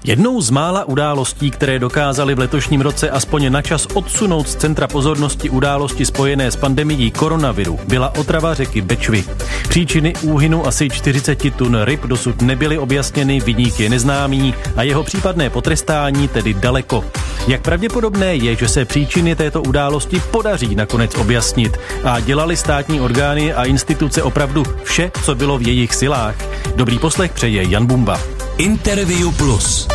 Jednou z mála událostí, které dokázaly v letošním roce aspoň na čas odsunout z centra pozornosti události spojené s pandemií koronaviru, byla otrava řeky Bečvy. Příčiny úhynu asi 40 tun ryb dosud nebyly objasněny, viník je neznámý a jeho případné potrestání tedy daleko. Jak pravděpodobné je, že se příčiny této události podaří nakonec objasnit a dělali státní orgány a instituce opravdu vše, co bylo v jejich silách? Dobrý poslech přeje Jan Bumba. Interview Plus.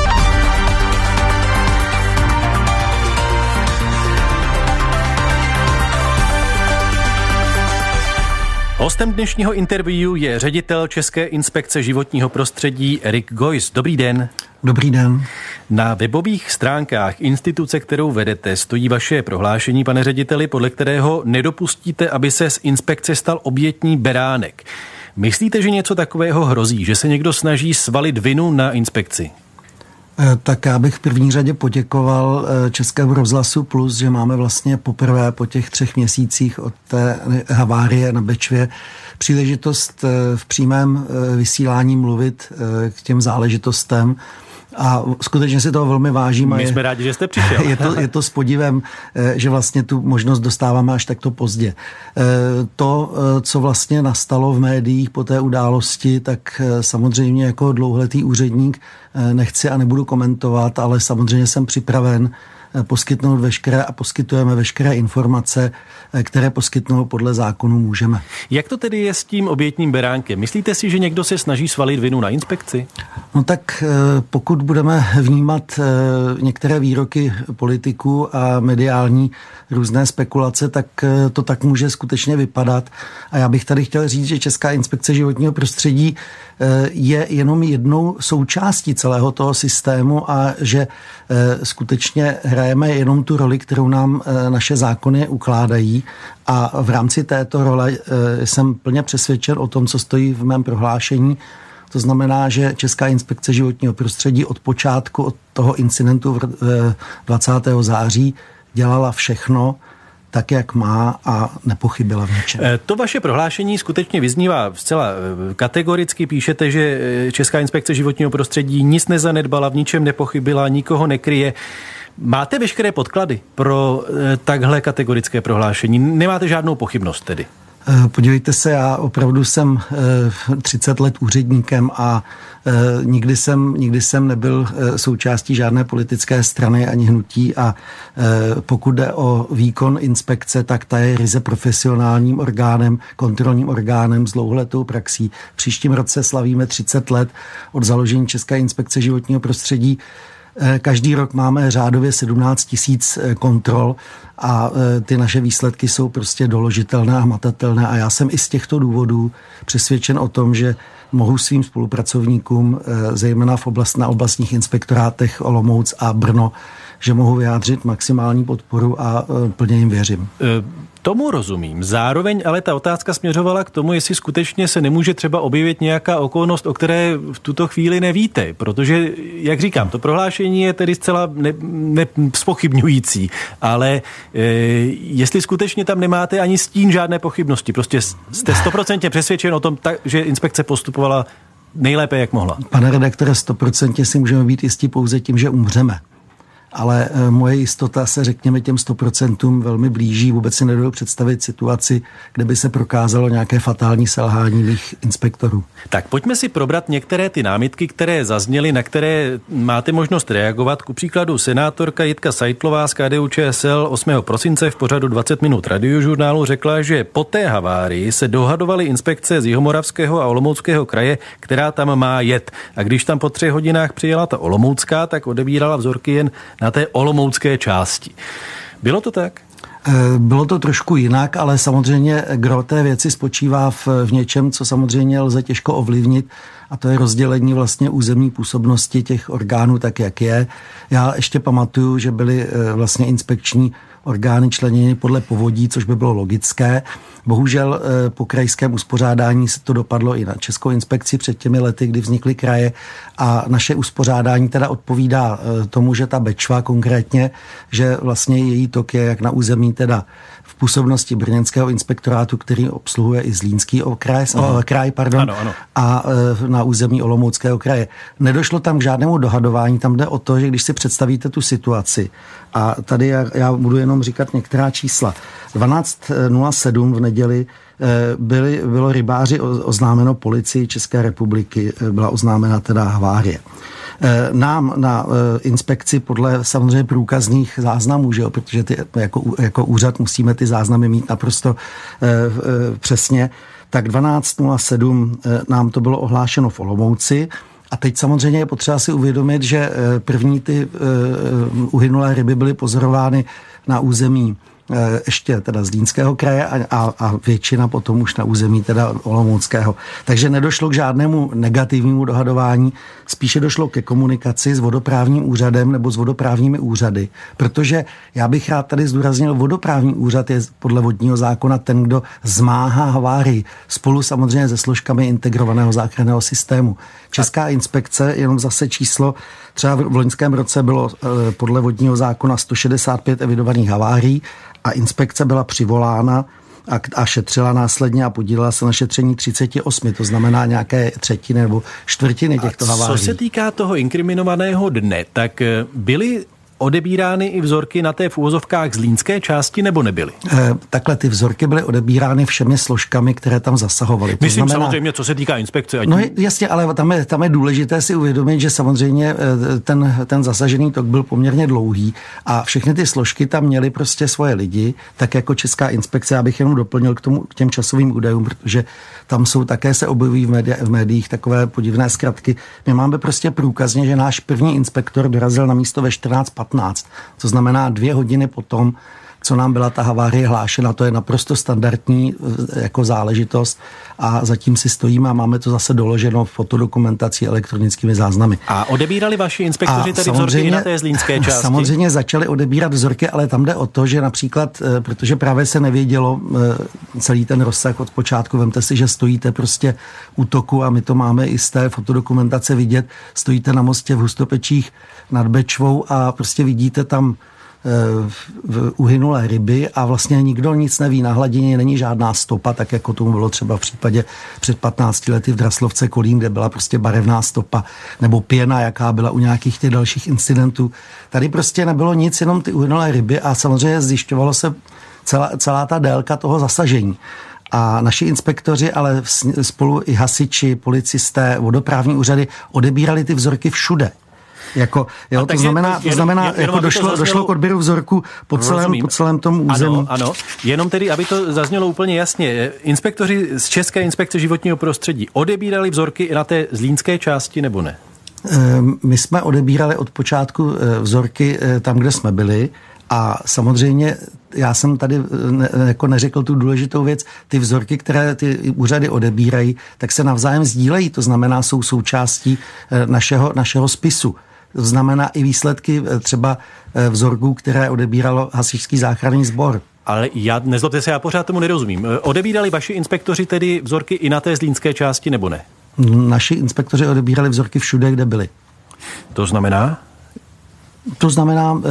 Hostem dnešního interview je ředitel České inspekce životního prostředí Erik Geuss. Dobrý den. Dobrý den. Na webových stránkách instituce, kterou vedete, stojí vaše prohlášení, pane řediteli, podle kterého nedopustíte, aby se z inspekce stal obětní beránek. Myslíte, že něco takového hrozí, že se někdo snaží svalit vinu na inspekci? Tak já bych v první řadě poděkoval Českému rozhlasu Plus, že máme vlastně poprvé po těch 3 měsících od té havárie na Bečvě příležitost v přímém vysílání mluvit k těm záležitostem. A skutečně si toho velmi vážím. My jsme rádi, že jste přišel. Je to s podivem, že vlastně tu možnost dostáváme až takto pozdě. To, co vlastně nastalo v médiích po té události, tak samozřejmě jako dlouholetý úředník nechci a nebudu komentovat, ale samozřejmě jsem připraven poskytnout veškeré a poskytujeme veškeré informace, které poskytnout podle zákonu můžeme. Jak to tedy je s tím obětním beránkem? Myslíte si, že někdo se snaží svalit vinu na inspekci? No tak pokud budeme vnímat některé výroky politiků a mediální různé spekulace, tak to tak může skutečně vypadat. A já bych tady chtěl říct, že Česká inspekce životního prostředí je jenom jednou součástí celého toho systému a že skutečně hrajeme jenom tu roli, kterou nám naše zákony ukládají. A v rámci této role jsem plně přesvědčen o tom, co stojí v mém prohlášení. To znamená, že Česká inspekce životního prostředí od počátku, od toho incidentu 20. září dělala všechno tak, jak má a nepochybila v něčem. To vaše prohlášení skutečně vyznívá zcela kategoricky. Píšete, že Česká inspekce životního prostředí nic nezanedbala, v ničem nepochybila, nikoho nekryje. Máte veškeré podklady pro takhle kategorické prohlášení? Nemáte žádnou pochybnost tedy? Podívejte se, já opravdu jsem 30 let úředníkem a nikdy jsem nebyl součástí žádné politické strany ani hnutí a pokud jde o výkon inspekce, tak ta je ryze profesionálním orgánem, kontrolním orgánem s dlouholetou praxí. V příštím roce slavíme 30 let od založení České inspekce životního prostředí. Každý rok máme řádově 17 000 kontrol a ty naše výsledky jsou prostě doložitelné a hmatatelné a já jsem i z těchto důvodů přesvědčen o tom, že mohu svým spolupracovníkům, zejména na oblastních inspektorátech Olomouc a Brno, že mohu vyjádřit maximální podporu a plně jim věřím. Tomu rozumím. Zároveň ale ta otázka směřovala k tomu, jestli skutečně se nemůže třeba objevit nějaká okolnost, o které v tuto chvíli nevíte. Protože, jak říkám, to prohlášení je tedy zcela nezpochybňující. Ale jestli skutečně tam nemáte ani stín žádné pochybnosti, prostě jste 100% přesvědčen o tom, že inspekce postupovala nejlépe, jak mohla. Pane redaktore, 100% si můžeme být jistí pouze tím, že umřeme. Ale moje jistota se, řekněme, těm 100% velmi blíží. Vůbec si nedovedu představit situaci, kde by se prokázalo nějaké fatální selhání mých inspektorů. Tak pojďme si probrat některé ty námitky, které zazněly, na které máte možnost reagovat. Ku příkladu senátorka Jitka Seitlová z KDU-ČSL 8. prosince v pořadu 20 minut Radiožurnálu řekla, že po té havárii se dohadovaly inspekce z Jihomoravského a Olomouckého kraje, která tam má jet. A když tam po 3 hodinách přijela ta olomoucká, tak odebírala vzorky jen na té olomoucké části. Bylo to tak? Bylo to trošku jinak, ale samozřejmě gro té věci spočívá v něčem, co samozřejmě lze těžko ovlivnit, a to je rozdělení vlastně územní působnosti těch orgánů tak, jak je. Já ještě pamatuju, že byly vlastně inspekční orgány členěny podle povodí, což by bylo logické. Bohužel po krajském uspořádání se to dopadlo i na Českou inspekci před těmi lety, kdy vznikly kraje, a naše uspořádání teda odpovídá tomu, že ta Bečva konkrétně, že vlastně její tok je jak na území teda v působnosti brněnského inspektorátu, který obsluhuje i Zlínský kraj, ano. A na území Olomouckého kraje. Nedošlo tam k žádnému dohadování, tam jde o to, že když si představíte tu situaci, a tady já budu jenom říkat některá čísla. 12.07 v neděli bylo rybáři oznámeno policii České republiky, byla oznámena teda havárie. Nám na inspekci podle samozřejmě průkazných záznamů, že jo, protože jako úřad musíme ty záznamy mít naprosto přesně, tak 12.07 nám to bylo ohlášeno v Olomouci. A teď samozřejmě je potřeba si uvědomit, že první ty uhynulé ryby byly pozorovány na území ještě teda Zlínského kraje a většina potom už na území teda Olomouckého. Takže nedošlo k žádnému negativnímu dohadování, spíše došlo ke komunikaci s vodoprávním úřadem nebo s vodoprávními úřady, protože já bych rád tady zdůraznil, vodoprávní úřad je podle vodního zákona ten, kdo zmáhá havárii, spolu samozřejmě se složkami integrovaného záchranného systému. Česká inspekce, jenom zase číslo, třeba v loňském roce bylo podle vodního zákona 165 evidovaných havárií a inspekce byla přivolána a šetřila následně a podílela se na šetření 38, to znamená nějaké třetiny nebo čtvrtiny těchto havárií. Co se týká toho inkriminovaného dne, tak byly odebírány i vzorky na té v uvozovkách zlínské části, nebo nebyly? Takhle ty vzorky byly odebírány všemi složkami, které tam zasahovaly. Myslím samozřejmě, co se týká inspekce. No jasně, ale tam je důležité si uvědomit, že samozřejmě ten zasažený tok byl poměrně dlouhý a všechny ty složky tam měly prostě svoje lidi, tak jako Česká inspekce, abych jenom doplnil k těm časovým údajům, protože tam jsou také se objevují v médiích takové podivné zkratky. My máme prostě průkazně, že náš první inspektor dorazil na místo ve 14:15. To znamená 2 hodiny potom, co nám byla ta havárie hlášena. To je naprosto standardní jako záležitost a zatím si stojíme a máme to zase doloženo fotodokumentací elektronickými záznamy. A odebírali vaši inspektoři tedy vzorky i na té zlínské části? Samozřejmě začali odebírat vzorky, ale tam jde o to, že například, protože právě se nevědělo celý ten rozsah od počátku, vemte si, že stojíte prostě u toku a my to máme i z té fotodokumentace vidět, stojíte na mostě v Hustopečích nad Bečvou a prostě vidíte tam uhynulé ryby a vlastně nikdo nic neví. Na hladině není žádná stopa, tak jako tomu bylo třeba v případě před 15 lety v Draslovce Kolín, kde byla prostě barevná stopa, nebo pěna, jaká byla u nějakých těch dalších incidentů. Tady prostě nebylo nic, jenom ty uhynulé ryby a samozřejmě zjišťovalo se celá ta délka toho zasažení. A naši inspektoři, ale spolu i hasiči, policisté, vodoprávní úřady odebírali ty vzorky všude. To znamená, došlo k odběru vzorku po celém tom území. Ano, jenom tedy, aby to zaznělo úplně jasně, inspektoři z České inspekce životního prostředí odebírali vzorky i na té zlínské části, nebo ne? My jsme odebírali od počátku vzorky tam, kde jsme byli a samozřejmě já jsem tady neřekl tu důležitou věc, ty vzorky, které ty úřady odebírají, tak se navzájem sdílejí, to znamená, jsou součástí našeho spisu. To znamená i výsledky třeba vzorků, které odebíralo hasičský záchranný sbor. Ale nezlobte se, já pořád tomu nerozumím. Odebírali vaši inspektoři tedy vzorky i na té zlínské části, nebo ne? Naši inspektoři odebírali vzorky všude, kde byli. To znamená? To znamená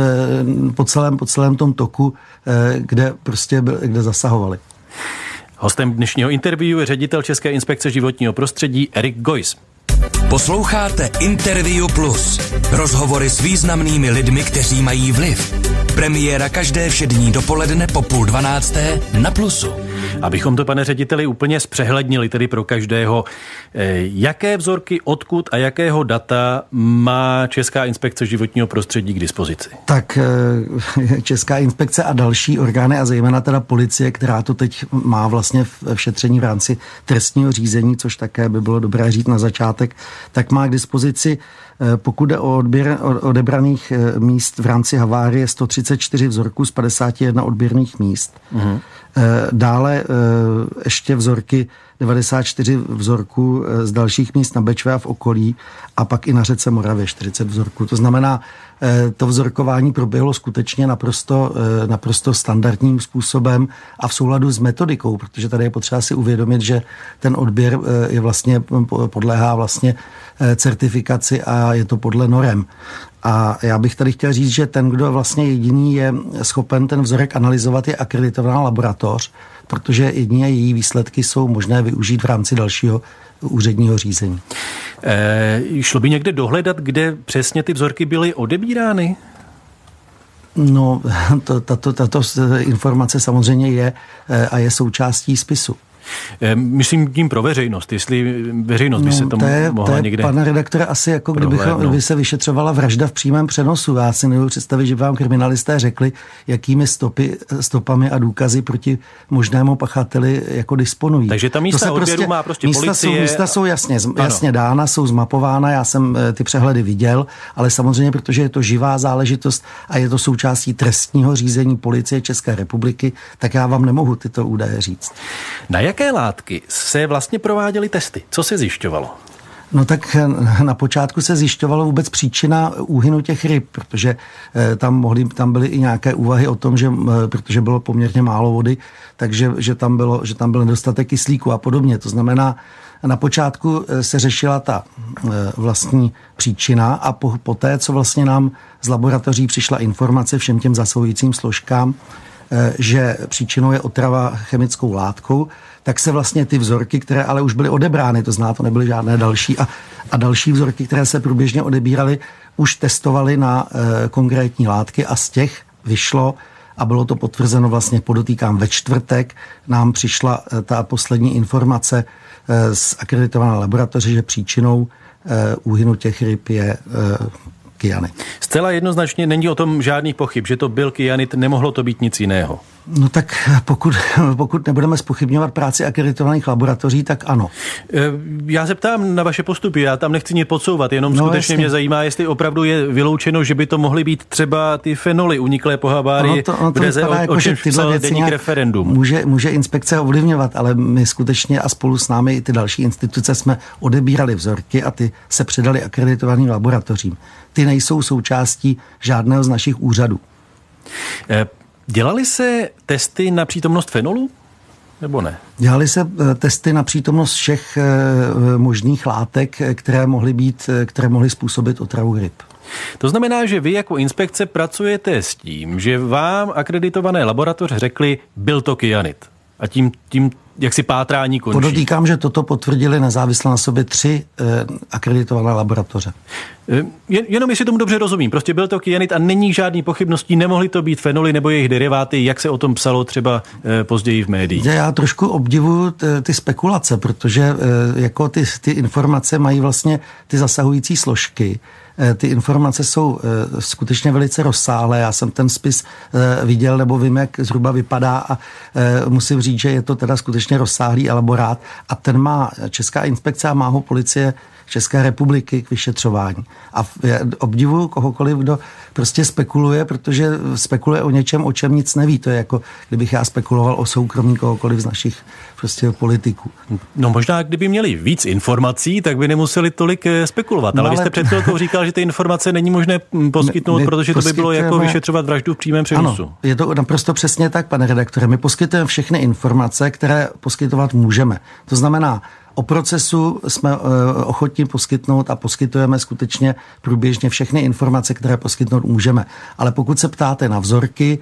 po celém tom toku, kde zasahovali. Hostem dnešního interview je ředitel České inspekce životního prostředí Erik Geuss. Posloucháte Interview Plus. Rozhovory s významnými lidmi, kteří mají vliv. Premiéra každé všední dopoledne po 11:30 na Plusu. Abychom to, pane řediteli, úplně zpřehlednili tedy pro každého, jaké vzorky, odkud a jakého data má Česká inspekce životního prostředí k dispozici? Tak Česká inspekce a další orgány a zejména teda policie, která to teď má vlastně v šetření v rámci trestního řízení, což také by bylo dobré říct na začátek, tak má k dispozici, pokud jde o odběr odebraných míst v rámci havárie, 134 vzorků z 51 odběrných míst. Mm-hmm. Dále ještě vzorky, 94 vzorků z dalších míst na Bečvě a v okolí a pak i na řece Moravě 40 vzorků. To znamená, to vzorkování proběhlo skutečně naprosto standardním způsobem a v souladu s metodikou, protože tady je potřeba si uvědomit, že ten odběr podléhá vlastně certifikaci a je to podle norem. A já bych tady chtěl říct, že ten, kdo vlastně jediný je schopen ten vzorek analyzovat, je akreditovaná laboratoř, protože jediné její výsledky jsou možné využít v rámci dalšího úředního řízení. Šlo by někde dohledat, kde přesně ty vzorky byly odebírány? No, tato informace samozřejmě je a je součástí spisu. Myslím tím pro veřejnost, jestli veřejnost by se tomu mohla někde... Pane redaktore, asi jako kdyby se vyšetřovala vražda v přímém přenosu. Já si nebudu představit, že vám kriminalisté řekli, jakými stopami a důkazy proti možnému pachateli jako disponují. Takže ta místa odběru má prostě policie... Místa jsou jasně dána, jsou zmapována, já jsem ty přehledy viděl, ale samozřejmě, protože je to živá záležitost a je to součástí trestního řízení Policie České republiky, tak já vám nemohu tyto údaje říct. Na jaké látky se vlastně prováděly testy? Co se zjišťovalo? No tak na počátku se zjišťovalo vůbec příčina úhynu těch ryb, protože tam byly i nějaké úvahy o tom, že protože bylo poměrně málo vody, takže že tam byl nedostatek kyslíku a podobně. To znamená, na počátku se řešila ta vlastní příčina a poté, co vlastně nám z laboratoří přišla informace všem těm zasahujícím složkám, že příčinou je otrava chemickou látkou, tak se vlastně ty vzorky, které ale už byly odebrány, to znamená, to nebyly žádné další a další vzorky, které se průběžně odebíraly, už testovaly na konkrétní látky a z těch vyšlo, a bylo to potvrzeno vlastně, podotýkám, ve čtvrtek, nám přišla ta poslední informace z akreditované laboratoře, že příčinou úhynu těch ryb je kyanid. Zcela jednoznačně není o tom žádných pochyb, že to byl kyanid, nemohlo to být nic jiného. No tak pokud nebudeme zpochybňovat práci akreditovaných laboratoří, tak ano. Já se ptám na vaše postupy, já tam nechci nic podsouvat, jenom skutečně mě zajímá, jestli opravdu je vyloučeno, že by to mohly být třeba ty fenoly uniklé po havárii, kde se o čem psal deník Referendum. Může inspekce ovlivňovat, ale my skutečně a spolu s námi i ty další instituce jsme odebírali vzorky a ty se předali akreditovaným laboratořím. Ty nejsou součástí žádného z našich úřadů. Dělaly se testy na přítomnost fenolu, nebo ne? Dělaly se testy na přítomnost všech možných látek, které mohly způsobit otravu ryb. To znamená, že vy jako inspekce pracujete s tím, že vám akreditované laboratoře řekli, byl to kyanid. A tím jak si pátrání končí. Podotýkám, že toto potvrdili nezávisle na sobě 3 akreditované laboratoře. Jenom jestli tomu dobře rozumím. Prostě byl to kyanid a není žádný pochybností, nemohly to být fenoly nebo jejich deriváty, jak se o tom psalo třeba později v médiích. Já trošku obdivuju ty spekulace, protože jako ty informace mají vlastně ty zasahující složky. Ty informace jsou skutečně velice rozsáhlé. Já jsem ten spis viděl, nebo vím, jak zhruba vypadá a musím říct, že je to teda skutečně rozsáhlý elaborát a ten má Česká inspekce a má ho Policie České republiky k vyšetřování. A obdivuju kohokoliv, kdo prostě spekuluje, protože spekuluje o něčem, o čem nic neví. To je jako, kdybych já spekuloval o soukromí kohokoliv z našich prostě politiků. No možná, kdyby měli víc informací, tak by nemuseli tolik spekulovat. Ale vy jste před chvilkou říkal, že ty informace není možné poskytnout, protože to by bylo jako vyšetřovat vraždu v přímém přenosu. Ano, je to naprosto přesně tak, pane redaktore. My poskytujeme všechny informace, které poskytovat můžeme. To znamená, o procesu jsme ochotní poskytnout a poskytujeme skutečně průběžně všechny informace, které poskytnout můžeme. Ale pokud se ptáte na vzorky,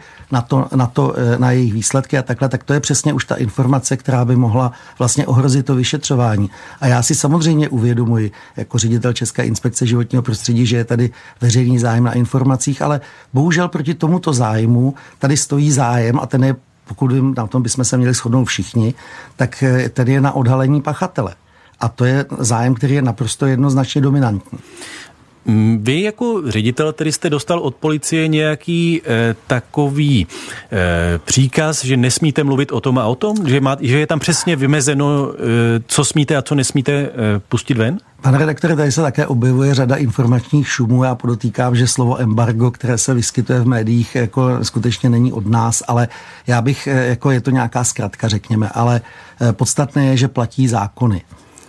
na jejich výsledky a takhle, tak to je přesně už ta informace, která by mohla vlastně ohrozit to vyšetřování. A já si samozřejmě uvědomuji jako ředitel České inspekce životního prostředí, že je tady veřejný zájem na informacích, ale bohužel proti tomuto zájmu tady stojí zájem a ten je, pokud na tom bychom se měli shodnout všichni, tak tedy je na odhalení pachatele. A to je zájem, který je naprosto jednoznačně dominantní. Vy jako ředitel, který jste dostal od policie nějaký takový příkaz, že nesmíte mluvit o tom a o tom? Že je tam přesně vymezeno, co smíte a co nesmíte pustit ven? Pane redaktore, tady se také objevuje řada informačních šumů. Já podotýkám, že slovo embargo, které se vyskytuje v médiích, jako skutečně není od nás, ale já bych, jako je to nějaká zkratka, řekněme, ale podstatné je, že platí zákony.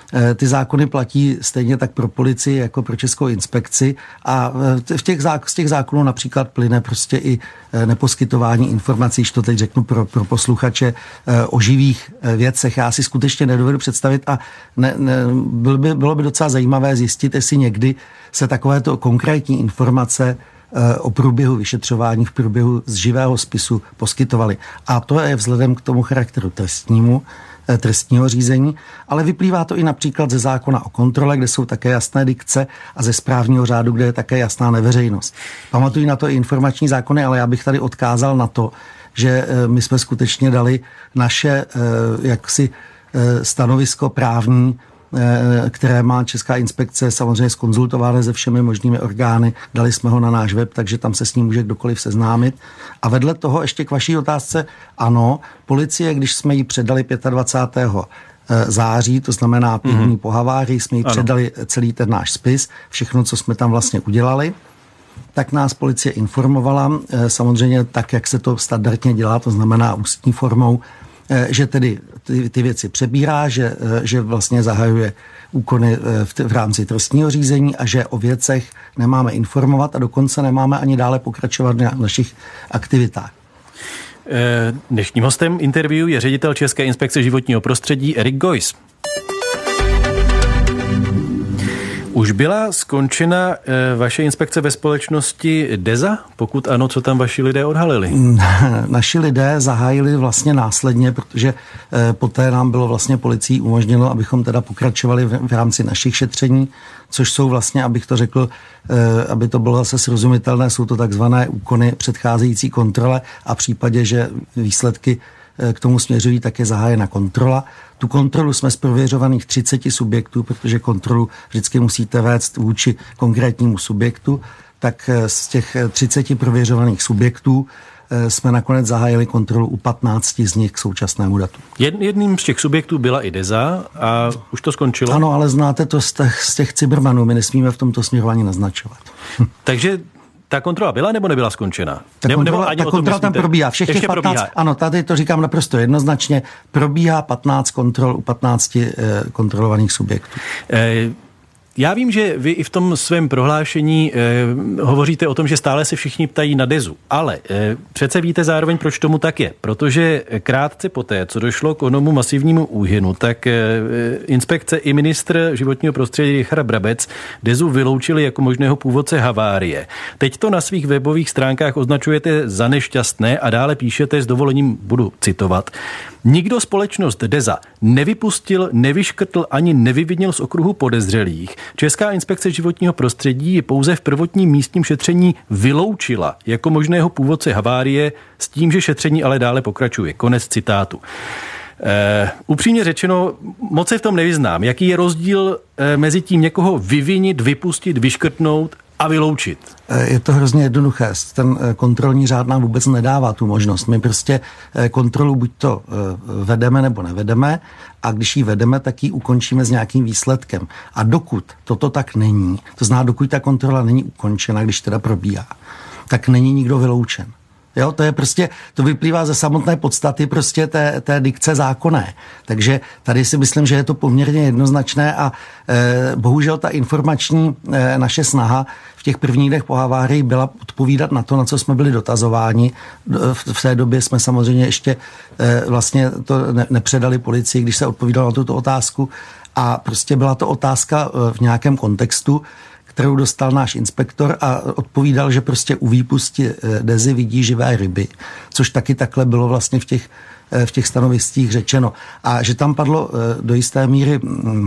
Ty zákony platí stejně tak pro policii jako pro Českou inspekci a z těch zákonů například plyne prostě i neposkytování informací, že to teď řeknu pro posluchače, o živých věcech. Já si skutečně nedovedu představit a bylo by docela zajímavé zjistit, jestli někdy se takovéto konkrétní informace o průběhu vyšetřování v průběhu z živého spisu poskytovali. A to je vzhledem k tomu charakteru trestního řízení, ale vyplývá to i například ze zákona o kontrole, kde jsou také jasné dikce a ze správního řádu, kde je také jasná neveřejnost. Pamatují na to i informační zákony, ale já bych tady odkázal na to, že my jsme skutečně dali naše jaksi stanovisko právní, které má Česká inspekce samozřejmě zkonzultované se všemi možnými orgány. Dali jsme ho na náš web, takže tam se s ním může kdokoliv seznámit. A vedle toho ještě k vaší otázce, ano, policie, když jsme ji předali 25. září, to znamená 5 dní po havárii, jsme jí předali celý ten náš spis, všechno, co jsme tam vlastně udělali, tak nás policie informovala, samozřejmě tak, jak se to standardně dělá, to znamená ústní formou, že tedy ty věci přebírá, že vlastně zahajuje úkony v rámci trestního řízení a že o věcech nemáme informovat a dokonce nemáme ani dále pokračovat v našich aktivitách. Dnešním hostem interview je ředitel České inspekce životního prostředí Erik Geuss. Už byla skončena vaše inspekce ve společnosti DEZA? Pokud ano, co tam vaši lidé odhalili? Naši lidé zahájili vlastně následně, protože poté nám bylo vlastně policií umožněno, abychom teda pokračovali v rámci našich šetření, což jsou vlastně, abych to řekl, aby to bylo zase srozumitelné, jsou to takzvané úkony předcházející kontrole a v případě, že výsledky k tomu směřují, tak je zahájena kontrola. Tu kontrolu jsme z prověřovaných 30 subjektů, protože kontrolu vždycky musíte vést vůči konkrétnímu subjektu, tak z těch 30 prověřovaných subjektů jsme nakonec zahájili kontrolu u 15 z nich k současnému datu. Jedním z těch subjektů byla i DEZA a už to skončilo? Ano, ale znáte to z těch Cybermanů, my nesmíme v tomto směru ani naznačovat. Takže ta kontrola byla nebo nebyla skončena? Ta kontrola tam probíhá. Všech těch 15, probíhá. Ano, tady to říkám naprosto jednoznačně, probíhá 15 kontrol u 15 kontrolovaných subjektů. Já vím, že vy i v tom svém prohlášení hovoříte o tom, že stále se všichni ptají na DEZu, ale přece víte zároveň, proč tomu tak je. Protože krátce poté, co došlo k onomu masivnímu úhynu, tak inspekce i ministr životního prostředí Richard Brabec DEZu vyloučili jako možného původce havárie. Teď to na svých webových stránkách označujete za nešťastné a dále píšete, s dovolením budu citovat: nikdo společnost DEZA nevypustil, nevyškrtl ani nevyvinil z okruhu podezřelých. Česká inspekce životního prostředí ji pouze v prvotním místním šetření vyloučila jako možného původce havárie s tím, že šetření ale dále pokračuje. Konec citátu. Upřímně řečeno, moc se v tom nevyznám. Jaký je rozdíl mezi tím někoho vyvinit, vypustit, vyškrtnout a vyloučit? Je to hrozně jednoduché. Ten kontrolní řád nám vůbec nedává tu možnost. My prostě kontrolu buď to vedeme nebo nevedeme a když ji vedeme, tak ji ukončíme s nějakým výsledkem. A dokud toto tak není, to znamená, dokud ta kontrola není ukončena, když teda probíhá, tak není nikdo vyloučen. Jo, to je prostě, to vyplývá ze samotné podstaty prostě té dikce zákonné. Takže tady si myslím, že je to poměrně jednoznačné a bohužel ta informační naše snaha v těch prvních dnech po havárii byla odpovídat na to, na co jsme byli dotazováni. V té době jsme samozřejmě ještě vlastně to nepředali policii, když se odpovídalo na tuto otázku a prostě byla to otázka v nějakém kontextu, kterou dostal náš inspektor a odpovídal, že prostě u výpusti DEZy vidí živé ryby, což taky takhle bylo vlastně v těch stanoviscích řečeno. A že tam padlo do jisté míry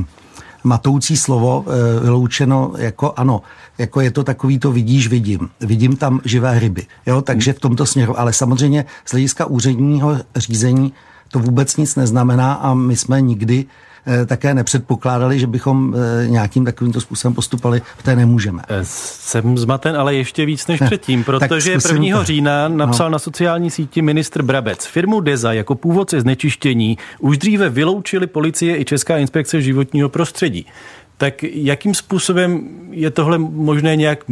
matoucí slovo vyloučeno jako ano, jako je to takový to vidíš, vidím tam živé ryby. Jo, takže v tomto směru, ale samozřejmě z hlediska úředního řízení to vůbec nic neznamená a my jsme nikdy také nepředpokládali, že bychom nějakým takovýmto způsobem postupovali, v té nemůžeme. Jsem zmaten, ale ještě víc než předtím, protože 1. října napsal na sociální síti ministr Brabec: firmu DEZA jako původce znečištění už dříve vyloučili policie i Česká inspekce životního prostředí. Tak jakým způsobem je tohle možné nějak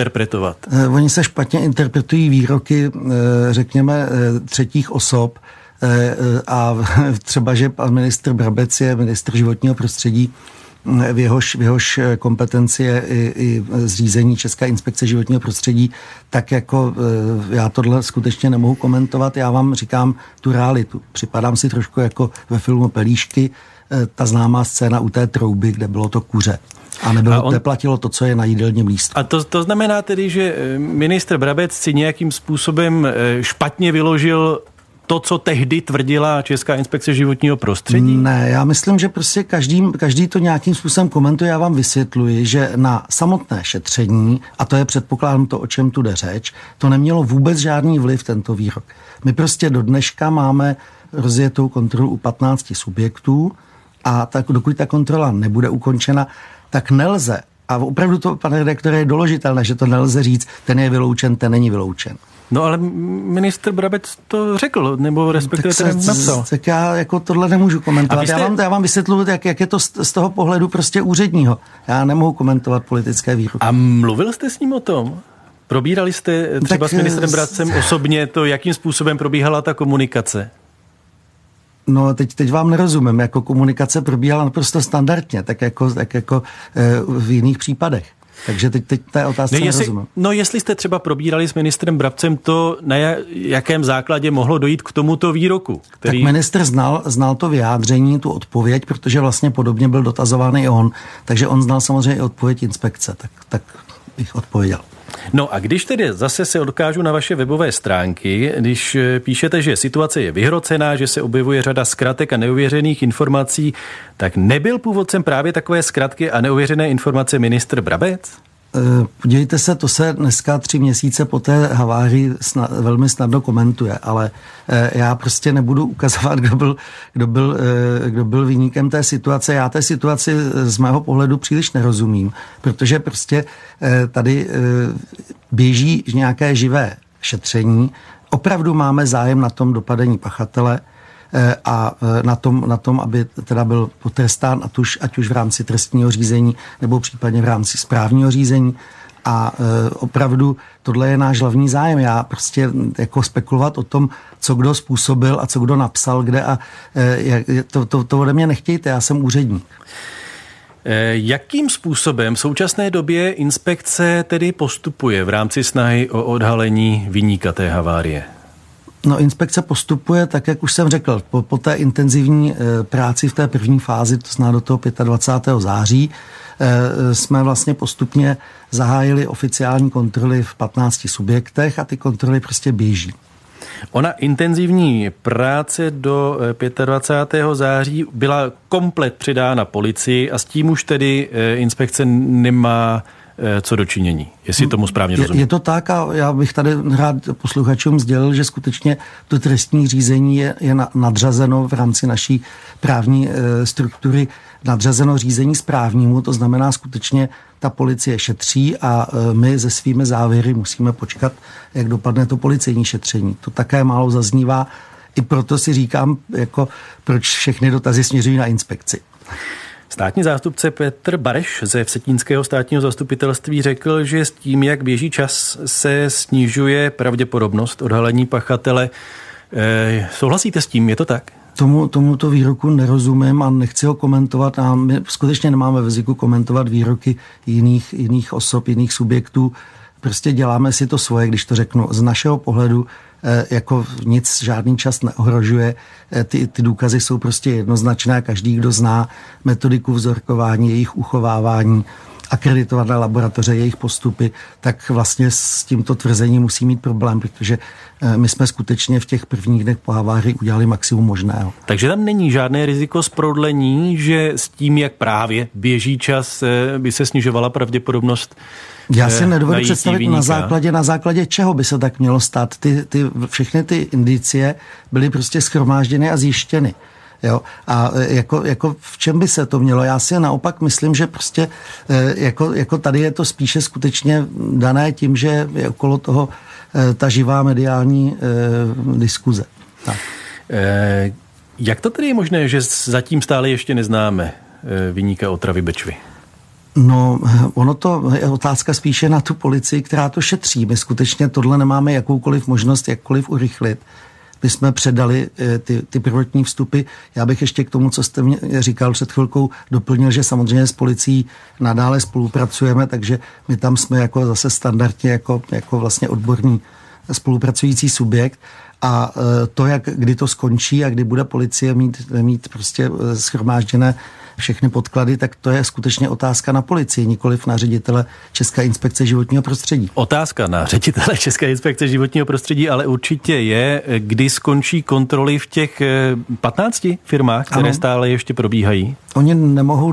misinterpretovat? Oni se špatně interpretují výroky, řekněme, třetích osob, a třeba, že pan ministr Brabec je ministr životního prostředí, v jehož kompetenci je i zřízení České inspekce životního prostředí, tak jako já tohle skutečně nemohu komentovat. Já vám říkám tu realitu. Připadám si trošku jako ve filmu Pelíšky, ta známá scéna u té trouby, kde bylo to kuře. A neplatilo to, co je na jídelním lístku. A to znamená tedy, že ministr Brabec si nějakým způsobem špatně vyložil to, co tehdy tvrdila Česká inspekce životního prostředí? Ne, já myslím, že prostě každý to nějakým způsobem komentuje. Já vám vysvětluji, že na samotné šetření, a to je předpokládám to, o čem tu jde řeč, to nemělo vůbec žádný vliv tento výrok. My prostě do dneška máme rozjetou kontrolu u 15 subjektů a tak, dokud ta kontrola nebude ukončena, tak nelze, a opravdu to, pane redaktore, je doložitelné, že to nelze říct, ten je vyloučen, ten není vyloučen. No ale ministr Brabec to řekl, nebo respektive ten napsal. Tak já jako tohle nemůžu komentovat. Já vám vysvětluji, jak je to z toho pohledu prostě úředního. Já nemohu komentovat politické výroky. A mluvil jste s ním o tom? Probírali jste třeba s ministrem Brabcem osobně to, jakým způsobem probíhala ta komunikace? No, teď vám nerozumím. Jako komunikace probíhala naprosto standardně, tak jako v jiných případech. Takže teď té otázce nerozumím. No, jestli jste třeba probírali s ministrem Brabcem to, na jakém základě mohlo dojít k tomuto výroku, který... Tak ministr znal to vyjádření, tu odpověď, protože vlastně podobně byl dotazován i on, takže on znal samozřejmě i odpověď inspekce, tak bych odpověděl. No a když tedy zase se odkážu na vaše webové stránky, když píšete, že situace je vyhrocená, že se objevuje řada zkratek a neuvěřených informací, tak nebyl původcem právě takové zkratky a neuvěřené informace ministr Brabec? Podívejte se, to se dneska 3 měsíce po té havárii velmi snadno komentuje, ale já prostě nebudu ukazovat, kdo byl viníkem té situace. Já té situaci z mého pohledu příliš nerozumím, protože prostě tady běží nějaké živé šetření. Opravdu máme zájem na tom dopadení pachatele a na tom, aby teda byl potrestán, ať už v rámci trestního řízení nebo případně v rámci správního řízení. A opravdu tohle je náš hlavní zájem. Já prostě jako spekulovat o tom, co kdo způsobil a co kdo napsal, kde a to ode mě nechtějte, já jsem úředník. Jakým způsobem v současné době inspekce tedy postupuje v rámci snahy o odhalení viníka té havárie? No, inspekce postupuje, tak jak už jsem řekl, po té intenzivní práci v té první fázi, to znamená do toho 25. září, jsme vlastně postupně zahájili oficiální kontroly v 15 subjektech a ty kontroly prostě běží. Ona intenzivní práce do 25. září byla komplet předána policii a s tím už tedy inspekce nemá co dočinění, jestli tomu správně rozumím. Je to tak a já bych tady rád posluchačům sdělil, že skutečně to trestní řízení je nadřazeno v rámci naší právní struktury, nadřazeno řízení správnímu, to znamená skutečně ta policie šetří a my se svými závěry musíme počkat, jak dopadne to policejní šetření. To také málo zaznívá, i proto si říkám, jako proč všechny dotazy směřují na inspekci. Státní zástupce Petr Bareš ze Vsetínského státního zastupitelství řekl, že s tím, jak běží čas, se snižuje pravděpodobnost odhalení pachatele. Souhlasíte s tím, je to tak? Tomuto výroku nerozumím a nechci ho komentovat a my skutečně nemáme ve zvyku komentovat výroky jiných osob, jiných subjektů. Prostě děláme si to svoje, když to řeknu. Z našeho pohledu jako nic, žádný čas neohrožuje. Ty důkazy jsou prostě jednoznačné. Každý, kdo zná metodiku vzorkování, jejich uchovávání, akreditované laboratoře, jejich postupy, tak vlastně s tímto tvrzením musí mít problém, protože my jsme skutečně v těch prvních dnech po havárii udělali maximum možného. Takže tam není žádné riziko z prodlení, že s tím, jak právě běží čas, by se snižovala pravděpodobnost. Já si nedovedu představit na základě čeho by se tak mělo stát. Všechny ty indicie byly prostě shromážděny a zjištěny. Jo? A jako v čem by se to mělo? Já si naopak myslím, že prostě jako tady je to spíše skutečně dané tím, že je okolo toho ta živá mediální diskuze. Tak. Jak to tedy je možné, že zatím stále ještě neznáme viníka otravy Bečvy? No, ono to je otázka spíše na tu policii, která to šetří. My skutečně tohle nemáme jakoukoliv možnost jakkoliv urychlit. My jsme předali ty prvotní vstupy. Já bych ještě k tomu, co jste mě říkal před chvilkou, doplnil, že samozřejmě s policií nadále spolupracujeme, takže my tam jsme jako zase standardně jako vlastně odborný spolupracující subjekt. A to, kdy to skončí a kdy bude policie mít prostě shromážděné všechny podklady, tak to je skutečně otázka na policii, nikoliv na ředitele České inspekce životního prostředí. Otázka na ředitele České inspekce životního prostředí, ale určitě je, kdy skončí kontroly v těch 15 firmách, které stále ještě probíhají? Oni nemohou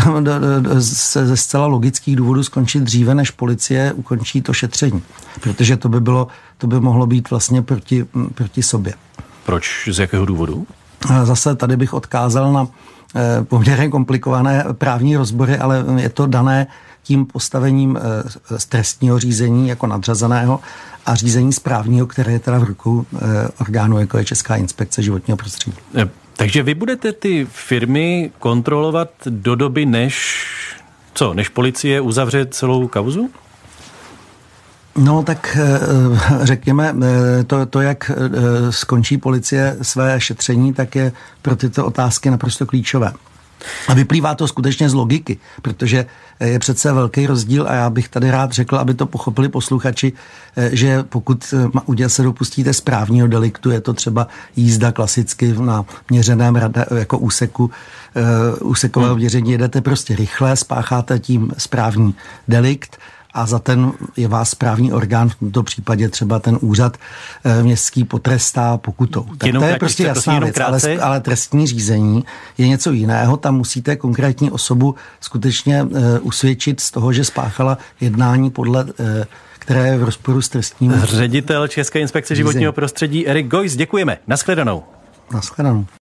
ze zcela logických důvodů skončit dříve, než policie ukončí to šetření, protože to by mohlo být vlastně proti sobě. Proč? Z jakého důvodu? Zase tady bych odkázal na poměrně komplikované právní rozbory, ale je to dané tím postavením z trestního řízení jako nadřazeného a řízení správního, které je teda v rukou orgánu, jako je Česká inspekce životního prostředí. Takže vy budete ty firmy kontrolovat do doby, než policie uzavře celou kauzu? No tak řekněme, to, jak skončí policie své šetření, tak je pro tyto otázky naprosto klíčové. A vyplývá to skutečně z logiky, protože je přece velký rozdíl a já bych tady rád řekl, aby to pochopili posluchači, že pokud se dopustíte správního deliktu, je to třeba jízda klasicky na měřeném jako úsekového měření, jedete prostě rychle, spácháte tím správní delikt, a za ten je vás správní orgán, v tomto případě třeba ten úřad městský potrestá pokutou. Tak to je prostě jasná věc, ale trestní řízení je něco jiného. Tam musíte konkrétní osobu skutečně usvědčit z toho, že spáchala jednání které je v rozporu s trestním. Ředitel České inspekce životního prostředí Erik Geuss, děkujeme. Nashledanou. Nashledanou.